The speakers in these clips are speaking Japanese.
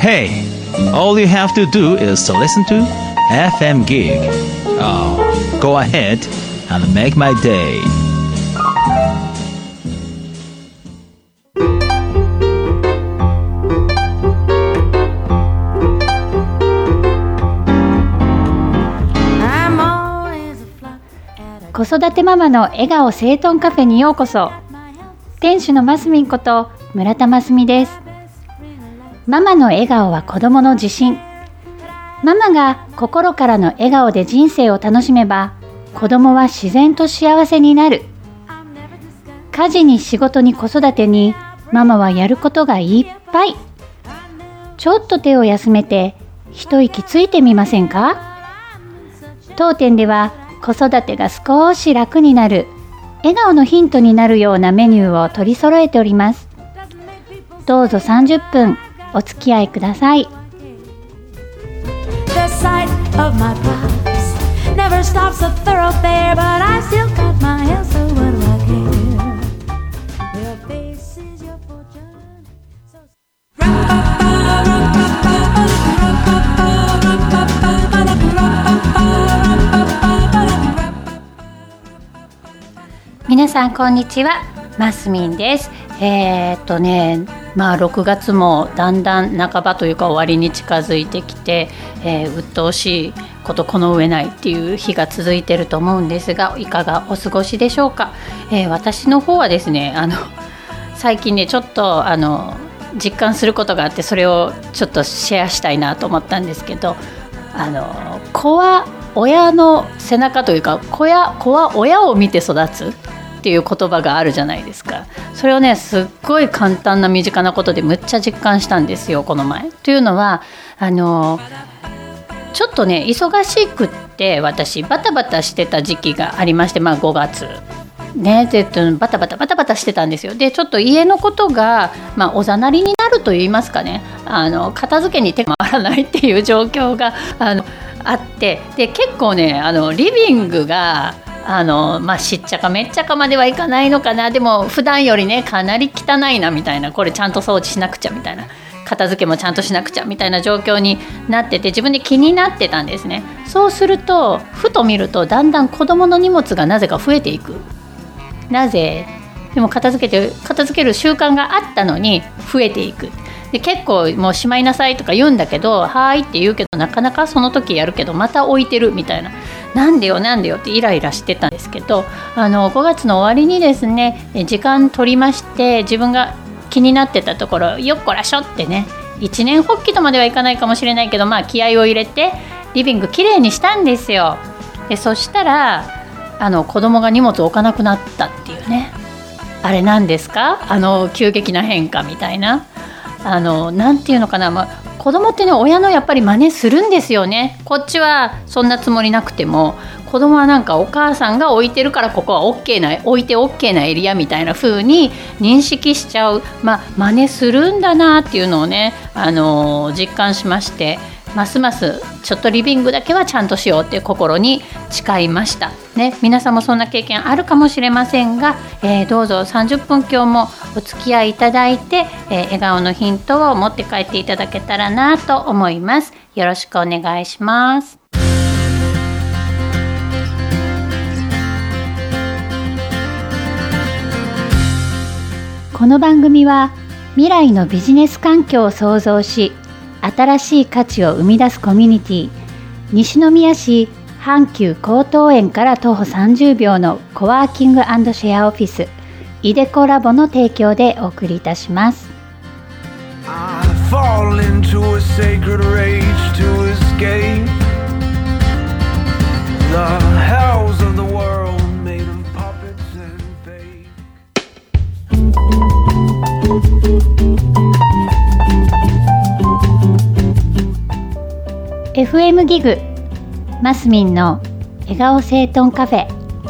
Hey, all you have to do is to listen to FM Gig. Oh, go ahead and make my day. 子育てママの笑顔整頓カフェにようこそ。店主のますみんこと村田ますみです。ママの笑顔は子供の自信。ママが心からの笑顔で人生を楽しめば、子供は自然と幸せになる。家事に仕事に子育てに、ママはやることがいっぱい。ちょっと手を休めて一息ついてみませんか？当店では子育てが少し楽になる、笑顔のヒントになるようなメニューを取り揃えております。どうぞ30分お付き合いください。皆さんこんにちは、ますみんです。6月もだんだん半ばというか終わりに近づいてきて、鬱陶しいことこの上ないっていう日が続いていると思うんですが、いかがお過ごしでしょうか。私の方はですね、最近ねちょっと実感することがあって、それをちょっとシェアしたいなと思ったんですけど、子は親の背中というか、子は親を見て育つっていう言葉があるじゃないですか。それをねすっごい簡単な身近なことでむっちゃ実感したんですよ、この前。というのはちょっとね忙しくって私バタバタしてた時期がありまして、5月ねでバタバタしてたんですよ。でちょっと家のことが、おざなりになると言いますかね、片付けに手が回らないっていう状況があって、で結構ねリビングがしっちゃかめっちゃかまではいかないのかな、でも普段よりねかなり汚いなみたいな、これちゃんと掃除しなくちゃみたいな、片付けもちゃんとしなくちゃみたいな状況になってて、自分で気になってたんですね。そうするとふと見ると、だんだん子供の荷物がなぜか増えていく。なぜでも片付ける習慣があったのに増えていく。で結構もうしまいなさいとか言うんだけど、はーいって言うけど、なかなかその時やるけどまた置いてるみたいな、なんでよってイライラしてたんですけど、5月の終わりにですね時間取りまして、自分が気になってたところよっこらしょってね、一年発起とまではいかないかもしれないけど、気合を入れてリビングきれいにしたんですよ。でそしたら子供が荷物を置かなくなったっていうね。あれなんですか、急激な変化みたいな、なんていうのかな、子供ってね親のやっぱり真似するんですよね。こっちはそんなつもりなくても、子供はなんかお母さんが置いてるからここは OK な置いて OK なエリアみたいな風に認識しちゃう、真似するんだなっていうのをね、実感しまして、ますますちょっとリビングだけはちゃんとしようっていう心に誓いましたね。皆さんもそんな経験あるかもしれませんが、どうぞ30分今日もお付き合いいただいて、笑顔のヒントを持って帰っていただけたらなと思います。よろしくお願いします。この番組は未来のビジネス環境を創造し、新しい価値を生み出すコミュニティ、西宮市阪急江東園から徒歩30秒のコワーキング&シェアオフィスイデコラボの提供でお送りいたします。FM ギグマスミンの笑顔整頓カフェ。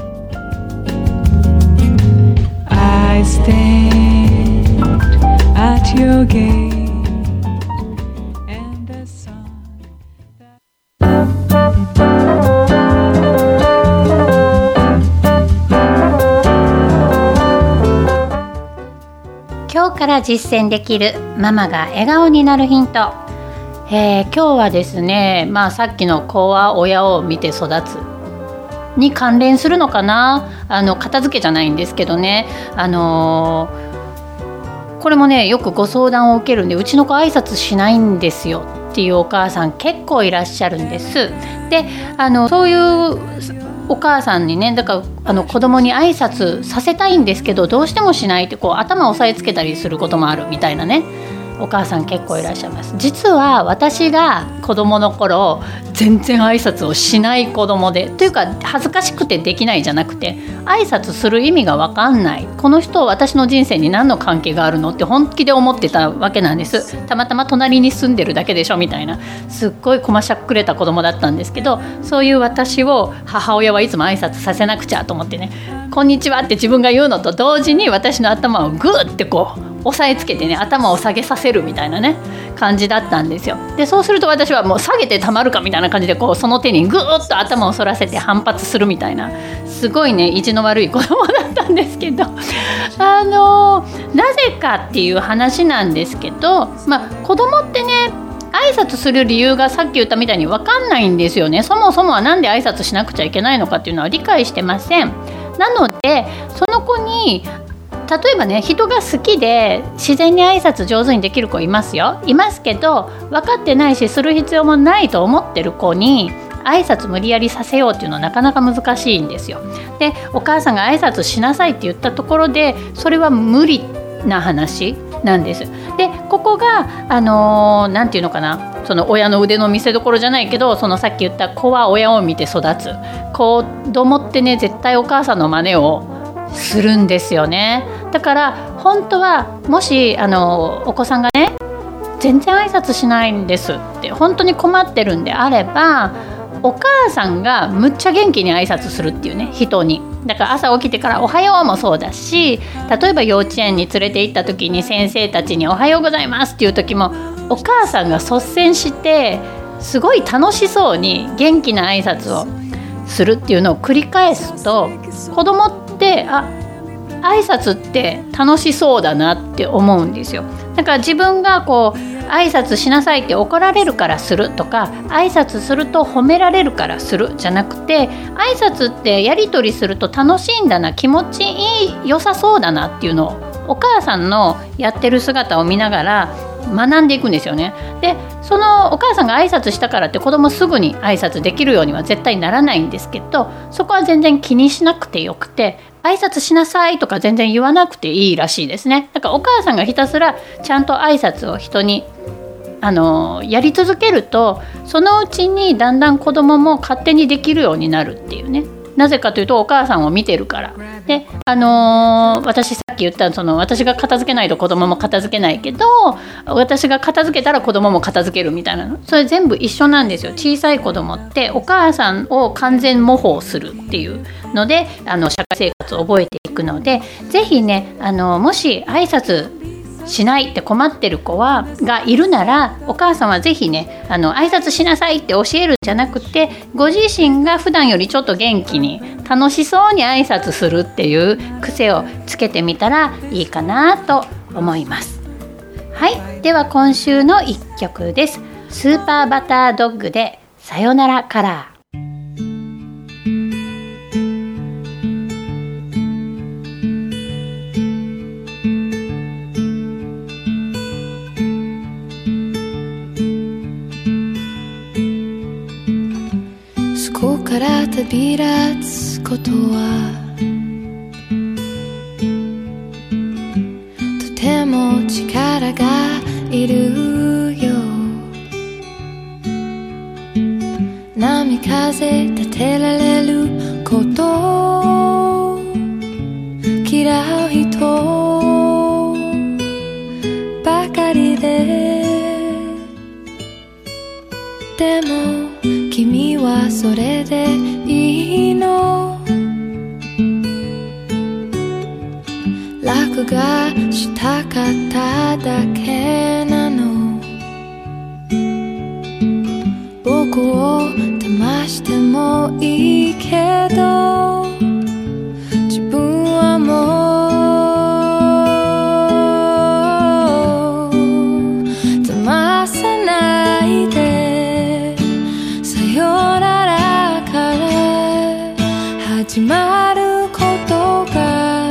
I stand at your gate and a song 今日から実践できるママが笑顔になるヒント。 今日はですね、さっきの子は親を見て育つに関連するのかな。片付けじゃないんですけどね、これもねよくご相談を受けるんで、うちの子挨拶しないんですよっていうお母さん結構いらっしゃるんです。でそういうお母さんにね、だから子供に挨拶させたいんですけどどうしてもしないって頭を押さえつけたりすることもあるみたいなね、お母さん結構いらっしゃいます。実は私が子供の頃全然挨拶をしない子供で、というか恥ずかしくてできないじゃなくて、挨拶する意味が分かんない、この人私の人生に何の関係があるのって本気で思ってたわけなんです。たまたま隣に住んでるだけでしょみたいな、すっごいこましゃくれた子供だったんですけど、そういう私を母親はいつも挨拶させなくちゃと思ってね、こんにちはって自分が言うのと同時に私の頭をグーって押さえつけてね、頭を下げさせるみたいなね感じだったんですよ。でそうすると私はもう下げてたまるかみたいな感じでその手にグーッと頭を反らせて反発するみたいな、すごいね意地の悪い子供だったんですけどなぜかっていう話なんですけど、子供ってね挨拶する理由がさっき言ったみたいに分かんないんですよね。そもそもはなんで挨拶しなくちゃいけないのかっていうのは理解してません。なのでその子に例えばね、人が好きで自然に挨拶上手にできる子いますけど、分かってないしする必要もないと思ってる子に挨拶無理やりさせようっていうのはなかなか難しいんですよ。でお母さんが挨拶しなさいって言ったところでそれは無理な話なんです。でここがなんていうのかな、その親の腕の見せ所じゃないけど、そのさっき言った子は親を見て育つ、子供ってね絶対お母さんの真似をするんですよね。だから本当はもしお子さんがね全然挨拶しないんですって本当に困ってるんであれば、お母さんがむっちゃ元気に挨拶するっていうね、人に。だから朝起きてからおはようもそうだし、例えば幼稚園に連れて行った時に先生たちにおはようございますっていう時もお母さんが率先してすごい楽しそうに元気な挨拶をするっていうのを繰り返すと、子供って挨拶って楽しそうだなって思うんですよ。だから自分が挨拶しなさいって怒られるからするとか、挨拶すると褒められるからするじゃなくて、挨拶ってやり取りすると楽しいんだな、気持ち良さそうだなっていうのをお母さんのやってる姿を見ながら学んでいくんですよね。でそのお母さんが挨拶したからって子供すぐに挨拶できるようには絶対ならないんですけど、そこは全然気にしなくてよくて、挨拶しなさいとか全然言わなくていいらしいですね。だからお母さんがひたすらちゃんと挨拶を人にやり続けると、そのうちにだんだん子供も勝手にできるようになるっていうね。なぜかというとお母さんを見てるから。で私さっき言った私が片付けないと子供も片付けないけど、私が片付けたら子供も片付けるみたいなの、それ全部一緒なんですよ。小さい子供ってお母さんを完全模倣するっていうので社会生活を覚えていくので、ぜひねもし挨拶しないって困ってる子がいるなら、お母さんはぜひね挨拶しなさいって教えるんじゃなくて、ご自身が普段よりちょっと元気に楽しそうに挨拶するっていう癖をつけてみたらいいかなと思います。はい、では今週の一曲です。スーパーバタードッグでさよならカラー。 ここから旅立つことはとても力がいるよ。波風立てられること嫌う人ばかりでも君はそれでいいの。楽がしたかっただけなの。僕を騙してもいいけど、自分はもう騙わさないでさよならから始まることが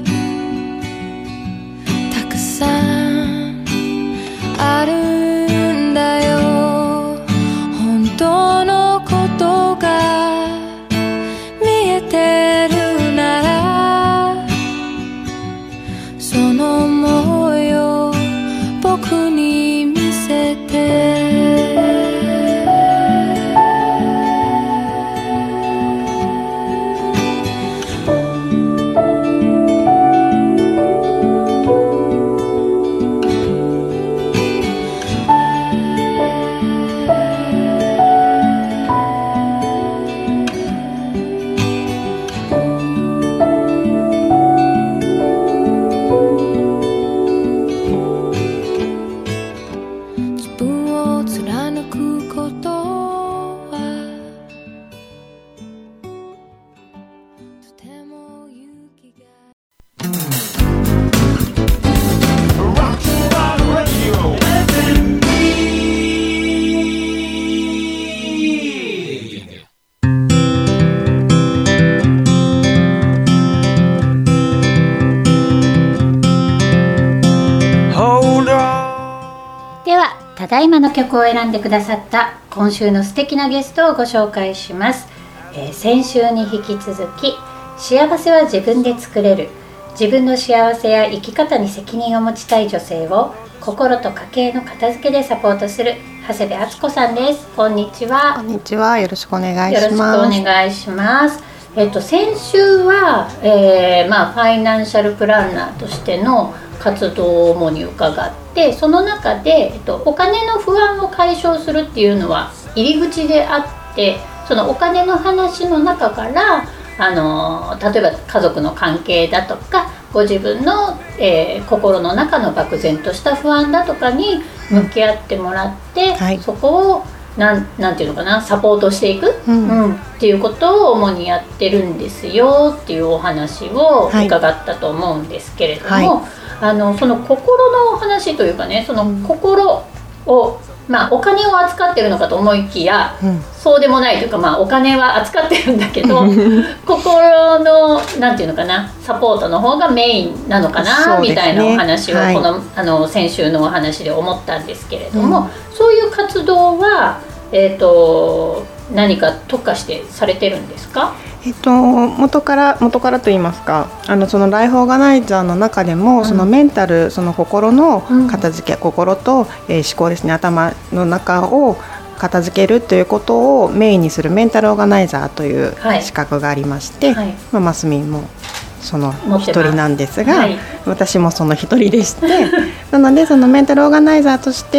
たくさんあるんだよ。本当のことが見えてるならその想いを僕に見せて。 ただいまの曲を選んでくださった今週の素敵なゲストをご紹介します。先週に引き続き、幸せは自分で作れる、自分の幸せや生き方に責任を持ちたい女性を心と家計の片付けでサポートする長谷部敦子さんです。こんにちは。 こんにちは。よろしくお願いします。 よろしくお願いします。先週は、ファイナンシャルプランナーとしての活動を主に伺って、その中で、お金の不安を解消するっていうのは入り口であって、そのお金の話の中から例えば家族の関係だとかご自分の、心の中の漠然とした不安だとかに向き合ってもらって、 はい、 そこをなんていうのかな、サポートしていく、っていうことを主にやってるんですよっていうお話を伺ったと思うんですけれども、その心の話というかね、その心を、お金を扱ってるのかと思いきや、そうでもないというか、お金は扱ってるんだけど心のなんていうのかな、サポートの方がメインなのかな、みたいなお話を、この先週のお話で思ったんですけれども、そういう活動は、何か特化してされてるんですか？ 元からと言いますか、そのライフオーガナイザーの中でも、そのメンタル、その心の片付け、心と、思考ですね、頭の中を片付けるということをメインにするメンタルオーガナイザーという資格がありまして、マスミンもその一人なんですが、私もその一人でしてなのでそのメンタルオーガナイザーとして、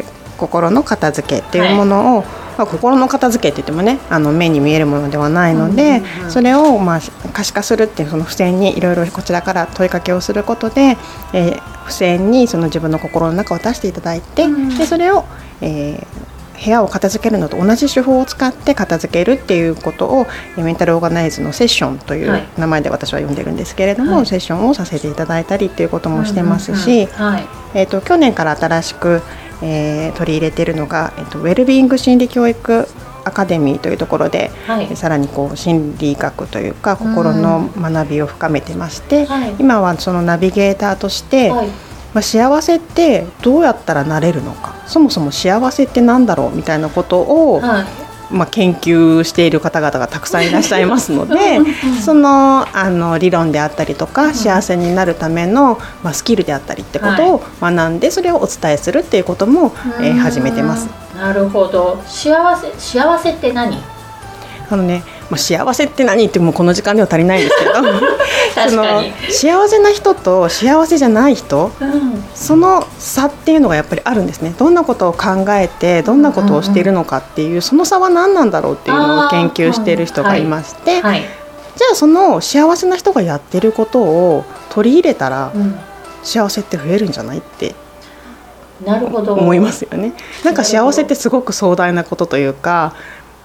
心の片付けっていうものを、心の片付けって言ってもね、目に見えるものではないので、それを可視化するっていう、その付箋にいろいろこちらから問いかけをすることで、付箋にその自分の心の中を出していただいて、でそれを、部屋を片付けるのと同じ手法を使って片付けるっていうことをメンタルオーガナイズのセッションという名前で私は呼んでるんですけれども、セッションをさせていただいたりっていうこともしてますし、去年から新しく取り入れているのが、ウェルビーイング心理教育アカデミーというところで、さらに心理学というか心の学びを深めてまして、今はそのナビゲーターとして、幸せってどうやったらなれるのか、そもそも幸せってなんだろうみたいなことを、研究している方々がたくさんいらっしゃいますのでその、理論であったりとか、幸せになるための、スキルであったりってことを学んで、それをお伝えするっていうことも、始めてます。 なるほど。幸せって何？ 幸せって何ってもうこの時間では足りないんですけど確かに幸せな人と幸せじゃない人、その差っていうのがやっぱりあるんですね。どんなことを考えてどんなことをしているのかっていう、その差は何なんだろうっていうのを研究している人がいまして、じゃあその幸せな人がやってることを取り入れたら、幸せって増えるんじゃないって思いますよね。なんか幸せってすごく壮大なことというか、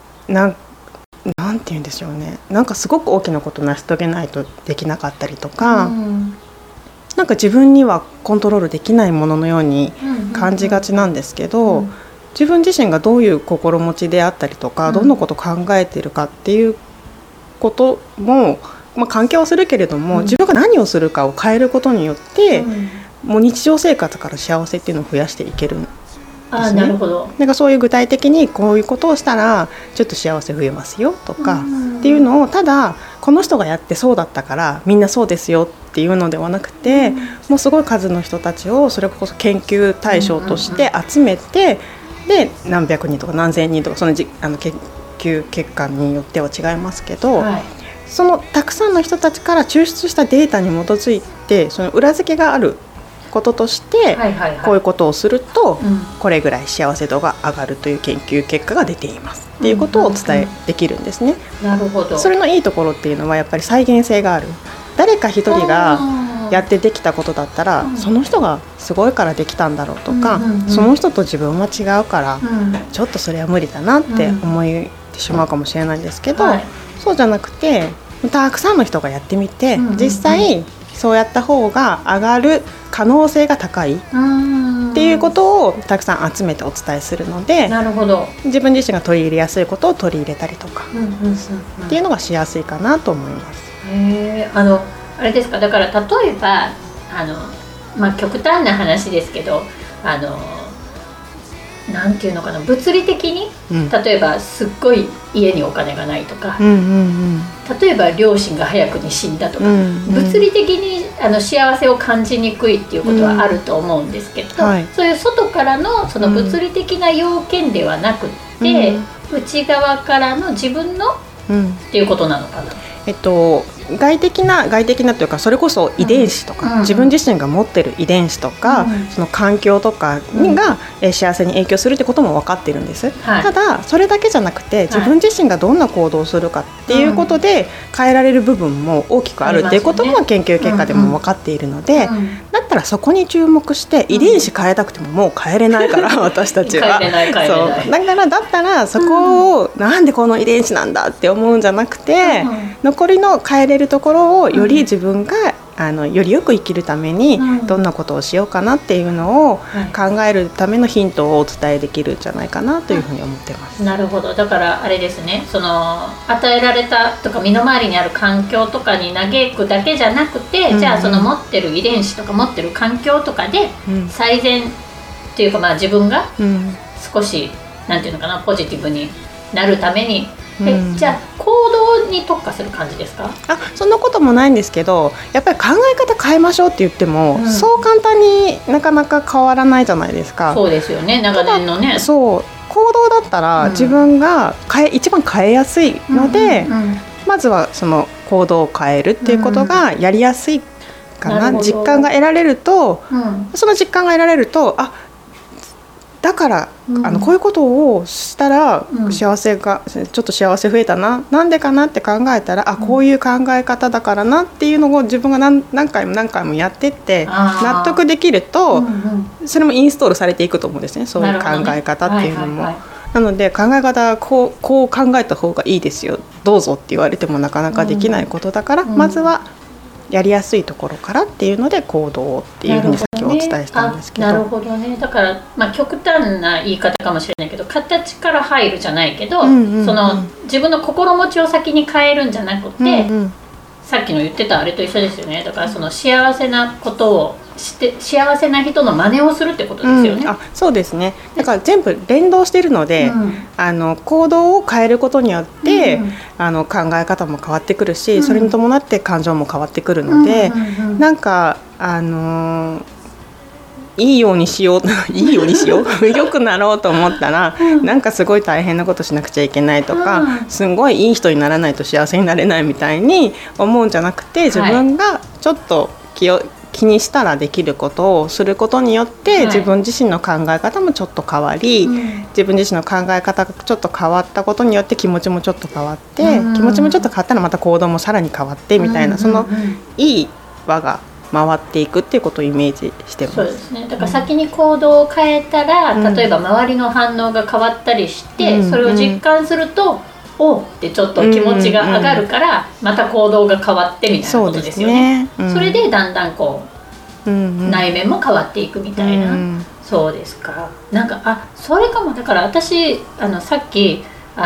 なんて言うんでしょうね、なんかすごく大きなことを成し遂げないとできなかったりとか、 なんか自分にはコントロールできないもののように感じがちなんですけど、自分自身がどういう心持ちであったりとか、どんなことを考えているかっていうことも、関係はするけれども、自分が何をするかを変えることによって、もう日常生活から幸せっていうのを増やしていけるんですね。 なるほど。 なんかそういう具体的にこういうことをしたらちょっと幸せ増えますよとかっていうのを、ただこの人がやってそうだったからみんなそうですよっていうのではなくて、もうすごい数の人たちをそれこそ研究対象として集めて、で何百人とか何千人とかその研究結果によっては違いますけど、そのたくさんの人たちから抽出したデータに基づいて、その裏付けがあることとして、こういうことをするとこれぐらい幸せ度が上がるという研究結果が出ていますっていうことをお伝えできるんですね。 なるほど。 それのいいところっていうのはやっぱり再現性がある。誰か一人がやってできたことだったら、その人がすごいからできたんだろうとか、その人と自分は違うから、ちょっとそれは無理だなって思ってしまうかもしれないんですけど、そうじゃなくてたくさんの人がやってみて、実際そうやった方が上がる可能性が高いっていうことをたくさん集めてお伝えするので、 なるほど。 自分自身が取り入れやすいことを取り入れたりとかっていうのがしやすいかなと思います。 あれですか、だから例えば極端な話ですけど、なんていうのかな、物理的に、例えばすっごい家にお金がないとか、例えば両親が早くに死んだとか、物理的に幸せを感じにくいっていうことはあると思うんですけど、そういう外からのその物理的な要件ではなくて、内側からの自分の、っていうことなのかな。 外的なというか、それこそ遺伝子とか、自分自身が持っている遺伝子とか、その環境とかが幸せに影響するってことも分かっているんです。ただそれだけじゃなくて、自分自身がどんな行動をするかっていうことで変えられる部分も大きくあるっていうことも研究結果でも分かっているので、だったらそこに注目して、遺伝子変えたくてももう変えれないから私たちは変えれないだったらそこをなんでこの遺伝子なんだって思うんじゃなくて、残りの変えれるところをより自分がよりよく生きるためにどんなことをしようかなっていうのを考えるためのヒントをお伝えできるんじゃないかなというふうに思ってます。 なるほど。だからあれですね、その与えられたとか身の回りにある環境とかに嘆くだけじゃなくて、じゃあその持ってる遺伝子とか持ってる環境とかで最善っていうか、自分が少しなんていうのかな、ポジティブになるために、じゃあ行動に特化する感じですか？ そんなこともないんですけど、やっぱり考え方変えましょうって言っても、そう簡単になかなか変わらないじゃないですか。 そうですよね、長年のね。 そう、行動だったら自分が一番変えやすいので、まずはその行動を変えるっていうことがやりやすいかな。実感が得られると、その実感が得られると、だからこういうことをしたら幸せがちょっと幸せ増えたな、なんでかなって考えたら、こういう考え方だからなっていうのを自分が何回もやってって納得できると、それもインストールされていくと思うんですね、そういう考え方っていうのも。なので考え方はこう考えた方がいいですよ、どうぞって言われてもなかなかできないことだから、まずはやりやすいところからっていうので行動っていうふうにさっきお伝えしたんですけど。 なるほどね。だから、極端な言い方かもしれないけど、形から入るじゃないけど、その自分の心持ちを先に変えるんじゃなくて、さっきの言ってたあれと一緒ですよね。だからその幸せなことをして幸せな人の真似をするってことですよね。 そうですね。だから全部連動しているので、行動を変えることによって、考え方も変わってくるし、それに伴って感情も変わってくるので、なんかいいようにしよう良くなろうと思ったら、なんかすごい大変なことしなくちゃいけないとか、すごいいい人にならないと幸せになれないみたいに思うんじゃなくて、自分がちょっと気にしたらできることをすることによって、自分自身の考え方もちょっと変わり、自分自身の考え方がちょっと変わったことによって気持ちもちょっと変わって、気持ちもちょっと変わったらまた行動もさらに変わってみたいな、そのいい輪が回っていくっていうことをイメージしてます。 そうですね。だから先に行動を変えたら、例えば周りの反応が変わったりして、それを実感すると、おってちょっと気持ちが上がるから、また行動が変わってみたいなことですよね。それでだんだん内面も変わっていくみたいな、そうですか。なんかそれかも。だから私さっき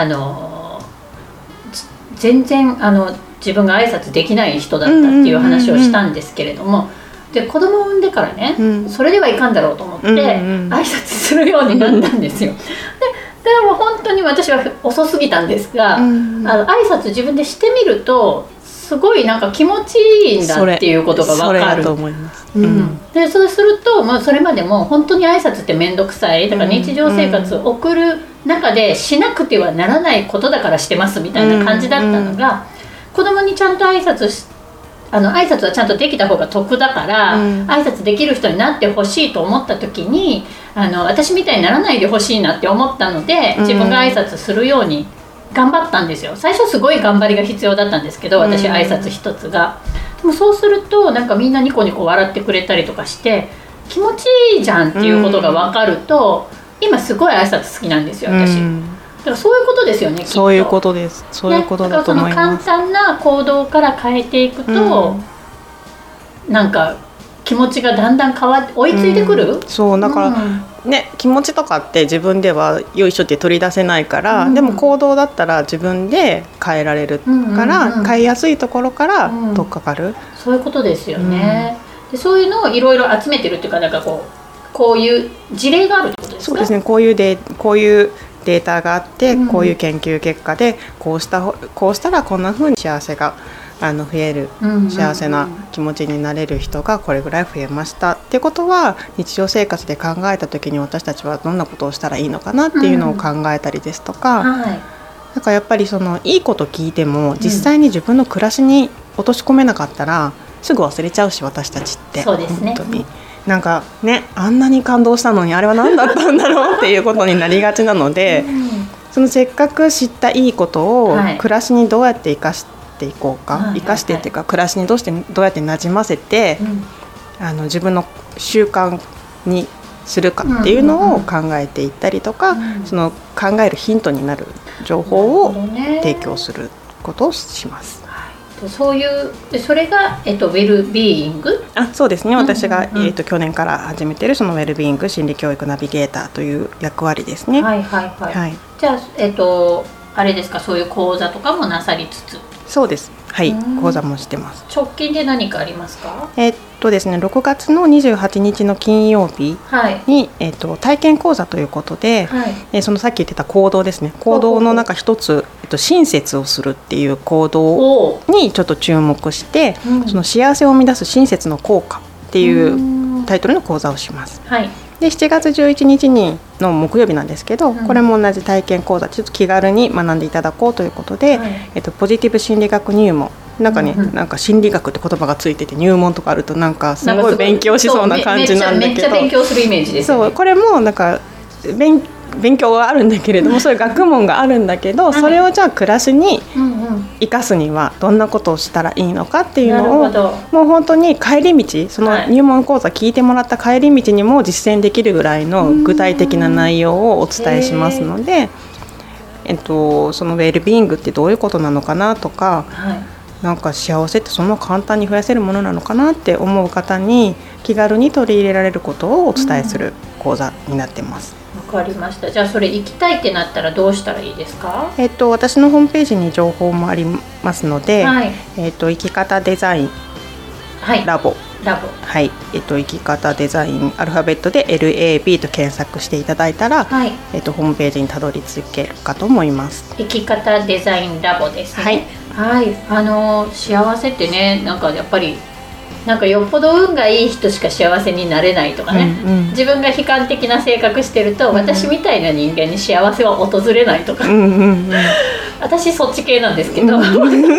全然自分が挨拶できない人だったっていう話をしたんですけれども、で子供を産んでからね、それではいかんだろうと思って挨拶するようになったんですよ。でも本当に私は遅すぎたんですが、挨拶自分でしてみるとすごいなんか気持ちいいんだっていうことが分かる。 それだと思います。 でそうすると、それまでも本当に挨拶って面倒くさい、だから日常生活を送る中でしなくてはならないことだからしてますみたいな感じだったのが、子供にちゃんと挨拶はちゃんとできた方が得だから、挨拶できる人になってほしいと思った時に私みたいにならないでほしいなって思ったので、自分が挨拶するように頑張ったんですよ。最初すごい頑張りが必要だったんですけど、私挨拶一つが。でもそうするとなんかみんなニコニコ笑ってくれたりとかして気持ちいいじゃんっていうことが分かると、今すごい挨拶好きなんですよ私。だからそういうことですよね、きっと。 そういうことです。そういうことだと思います。 だからその簡単な行動から変えていくと、なんか気持ちがだんだん追いついてくる。 そうだから、気持ちとかって自分ではよいしょって取り出せないから、でも行動だったら自分で変えられるから、変えやすいところから取っかかる、 そういうことですよね。でそういうのをいろいろ集めてるっていうか、なんかこういう事例があるってことですか？ そうですね。こういうデータがあって、こういう研究結果でこうしたらこんな風に幸せが増える、幸せな気持ちになれる人がこれぐらい増えましたってことは、日常生活で考えた時に私たちはどんなことをしたらいいのかなっていうのを考えたりですとか、なんかやっぱりいいこと聞いても実際に自分の暮らしに落とし込めなかったらすぐ忘れちゃうし、私たちって。 そうですね。 本当になんかね、あんなに感動したのにあれは何だったんだろうっていうことになりがちなので、そのせっかく知ったいいことを暮らしにどうやって生かしていこうか、生かしてっていうか暮らしにどうやってなじませて、自分の習慣にするかっていうのを考えていったりとか、その考えるヒントになる情報を提供することをします。 そういうそれが、ウェルビーイング？ そうですね。私が、去年から始めているそのウェルビーイング心理教育ナビゲーターという役割ですね。じゃあ、あれですか、そういう講座とかもなさりつつ？そうです。はい、講座もしてます。 直近で何かありますか？ ですね、6月の28日の金曜日に、体験講座ということで、そのさっき言ってた行動ですね、行動の中一つ、親切をするっていう行動にちょっと注目して、その幸せを生み出す親切の効果っていうタイトルの講座をします。で7月11日の木曜日なんですけど、これも同じ体験講座、ちょっと気軽に学んでいただこうということで、ポジティブ心理学入門、なんかね、なんか心理学って言葉がついてて入門とかあるとなんかすごい勉強しそうな感じなんだけど、 めっちゃ勉強するイメージですよね。 そう、これもなんか勉強はあるんだけれども、そういう学問があるんだけど、それをじゃあ暮らしに生かすにはどんなことをしたらいいのかっていうのを、もう本当に帰り道、その入門講座聞いてもらった帰り道にも実践できるぐらいの具体的な内容をお伝えしますので、そのウェルビーイングってどういうことなのかなとか、なんか幸せってそんな簡単に増やせるものなのかなって思う方に気軽に取り入れられることをお伝えする講座になってます。 わかりました。じゃあそれ行きたいってなったらどうしたらいいですか？ 私のホームページに情報もありますので、生き方デザインラボ、生き方デザインアルファベットで LAB と検索していただいたら、ホームページにたどり着けるかと思います。 生き方デザインラボですね。幸せってね、なんかやっぱりなんかよっぽど運がいい人しか幸せになれないとかね、自分が悲観的な性格してると、私みたいな人間に幸せは訪れないとか、私そっち系なんですけど、だからね、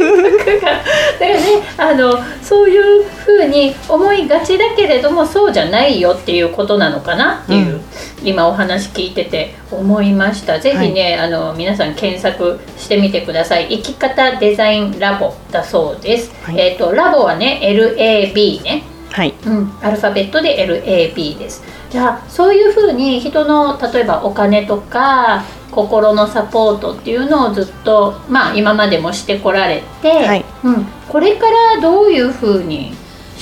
そういう風に思いがちだけれどもそうじゃないよっていうことなのかなっていう、今お話聞いてて思いました。ぜひね、皆さん検索してみてください。生き方デザインラボだそうです。ラボはね LAB ね、アルファベットで LAB です。じゃあそういうふうに人の例えばお金とか心のサポートっていうのをずっと、今までもしてこられて、これからどういうふうに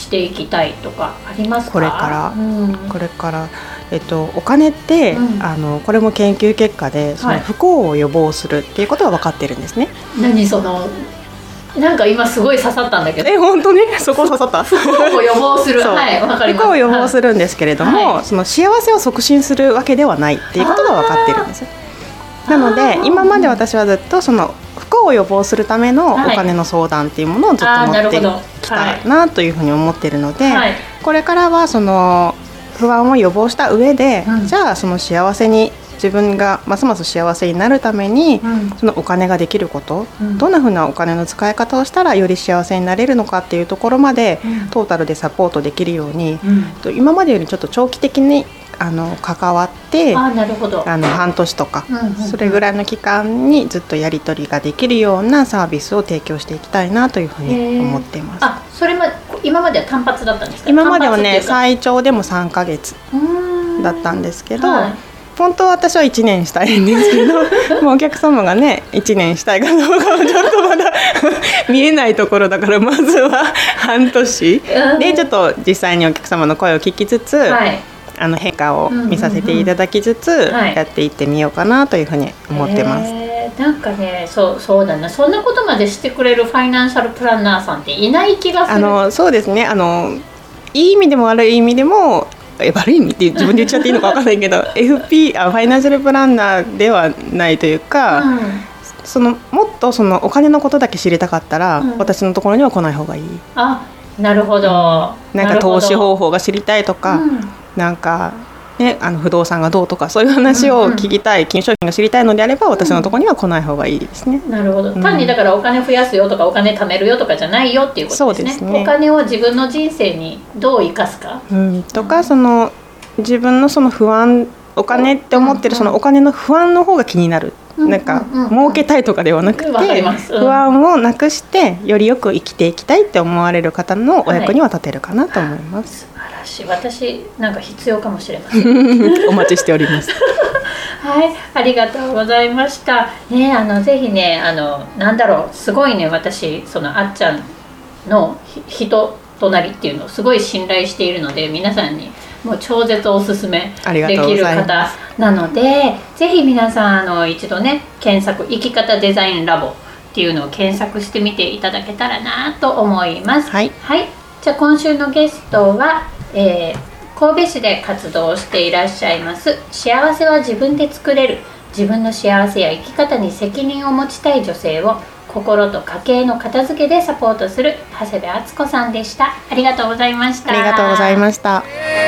していきたいとかありますか？ これから、お金って、これも研究結果でその不幸を予防するっていうことが分かってるんですね。 何そのなんか今すごい刺さったんだけど。 本当にそこ刺さった。 不幸を予防する。はい、わかります。 不幸を予防するんですけれども、その幸せを促進するわけではないっていうことが分かってるんですよ。なので今まで私はずっとその不幸を予防するためのお金の相談っていうものをずっと持ってきたなというふうに思っているので、これからはその不安を予防した上で、じゃあその幸せに自分がますます幸せになるために、そのお金ができること、どんなふうなお金の使い方をしたらより幸せになれるのかっていうところまで、トータルでサポートできるように、今までよりちょっと長期的に関わって、半年とか、それぐらいの期間にずっとやり取りができるようなサービスを提供していきたいなというふうに思っています。 それ今までは単発だったんですか？ 今まではね、最長でも3ヶ月だったんですけど、本当は私は1年したいんですけどもうお客様がね1年したいかどうかはちょっとまだ見えないところだから、まずは半年でちょっと実際にお客様の声を聞きつつ、変化を見させていただきつつ、やっていってみようかなというふうに思ってます。 なんかね、そうだな、そんなことまでしてくれるファイナンシャルプランナーさんっていない気がする。 そうですね、いい意味でも悪い意味でも、悪い意味って自分で言っちゃっていいのか分からないけどファイナンシャルプランナーではないというか、もっとそのお金のことだけ知りたかったら、私のところには来ない方がいい。 なるほど。 なんか投資方法が知りたいとか、なんかね、不動産がどうとかそういう話を聞きたい、金融商品が知りたいのであれば、私のところには来ない方がいいですね。 なるほど。単にだからお金増やすよとかお金貯めるよとかじゃないよっていうことですね。そうですね。お金を自分の人生にどう生かすか、 とか、その自分のその不安、お金って思ってるそのお金の不安の方が気になる。なんか儲けたいとかではなくて、不安をなくしてよりよく生きていきたいって思われる方のお役には立てるかなと思います。 素晴らしい。私なんか必要かもしれませんお待ちしておりますはい、ありがとうございましたね。ぜひね、なんだろう、すごいね、私そのあっちゃんの人となりっていうのをすごい信頼しているので、皆さんにもう超絶おすすめできる方なので、ぜひ皆さん一度ね、検索生き方デザインラボっていうのを検索してみていただけたらなと思います。はい、じゃあ今週のゲストは、神戸市で活動していらっしゃいます幸せは自分で作れる、自分の幸せや生き方に責任を持ちたい女性を心と家計の片付けでサポートする長谷部敦子さんでした。ありがとうございました。 ありがとうございました。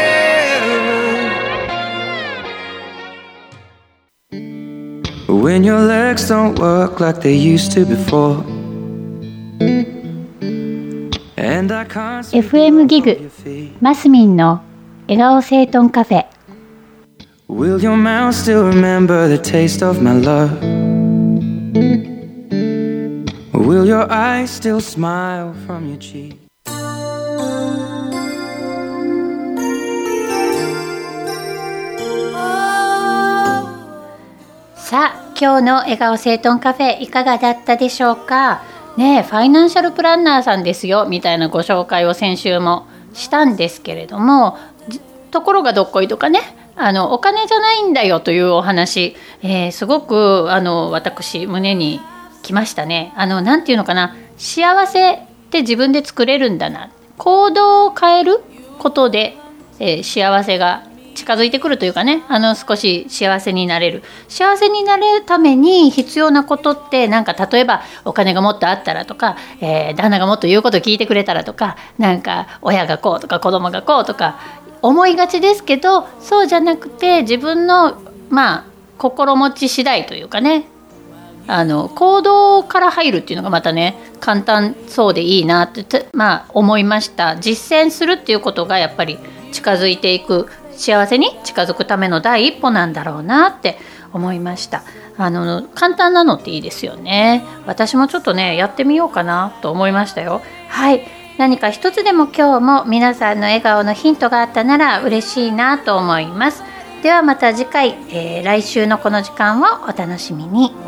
When your legs don't work like they used to before FM ギグマスミンの笑顔整頓カフェ。 Will your mouth still remember the taste of my love? Will your eyes still smile from your cheek? さあ、今日の笑顔整頓カフェいかがだったでしょうかね。ファイナンシャルプランナーさんですよみたいなご紹介を先週もしたんですけれども、ところがどっこいとかね、お金じゃないんだよというお話、すごく私胸にきましたね。なんていうのかな、幸せって自分で作れるんだな、行動を変えることで、幸せが近づいてくるというかね、少し幸せになれるために必要なことって、なんか例えばお金がもっとあったらとか、旦那がもっと言うこと聞いてくれたらとか、なんか親がこうとか子供がこうとか思いがちですけど、そうじゃなくて自分の心持ち次第というかね、行動から入るっていうのがまたね、簡単そうでいいなって思いました。実践するっていうことがやっぱり近づいていく、幸せに近づくための第一歩なんだろうなって思いました。簡単なのっていいですよね。私もちょっとね、やってみようかなと思いましたよ。はい、何か一つでも今日も皆さんの笑顔のヒントがあったなら嬉しいなと思います。ではまた次回、来週のこの時間をお楽しみに。